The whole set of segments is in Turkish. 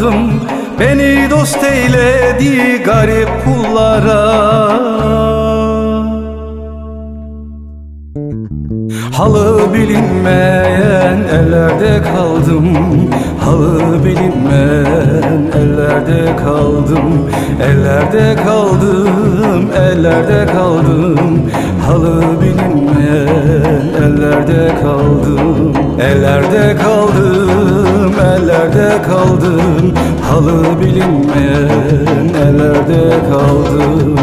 kaldım. Beni dost eyledi garip kullara. Halı bilinmeyen ellerde kaldım. Halı bilinmeyen ellerde kaldım. Ellerde kaldım, ellerde kaldım. Halı bilinmeyen ellerde kaldım. Ellerde kaldım, ellerde kaldım. Halı bilinmeyen ellerde kaldım.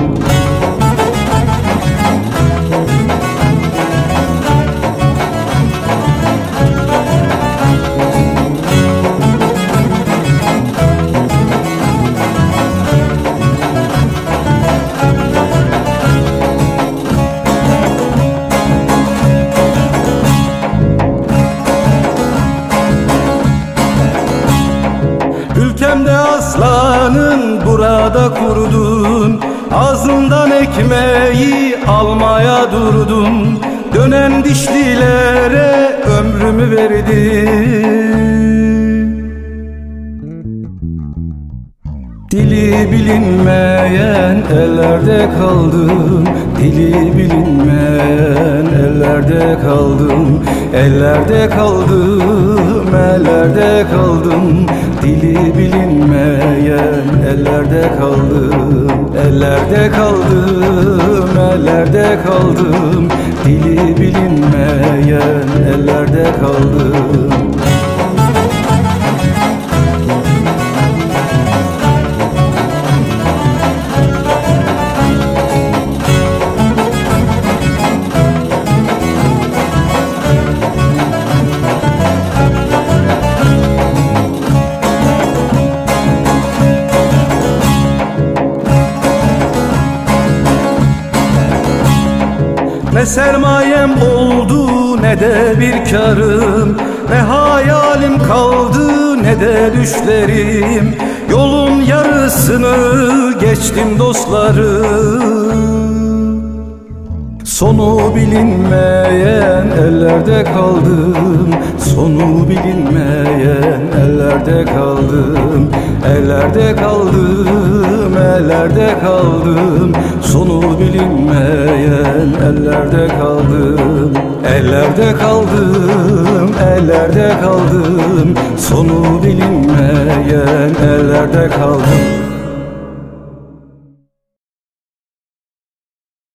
Ülkemde aslanın burada kurdun. Ağzından ekmeği almaya durdun. Dönen dişlilere ömrümü verdim. Dili bilinmeyen ellerde kaldım. Dili bilinmeyen ellerde kaldım. Ellerde kaldım, ellerde kaldım. Dili bilinmeyen ellerde kaldım. Ellerde kaldım, ellerde kaldım. Dili bilinmeyen ellerde kaldım. Ne sermayem oldu ne de bir karım, ne hayalim kaldı ne de düşlerim. Yolun yarısını geçtim dostlarım. Sonu bilinmeyen ellerde kaldım. Sonu bilinmeyen ellerde kaldım. Ellerde kaldım, ellerde kaldım. Sonu bilinmeyen ellerde kaldım. Ellerde kaldım, ellerde kaldım. Sonu bilinmeyen ellerde kaldım.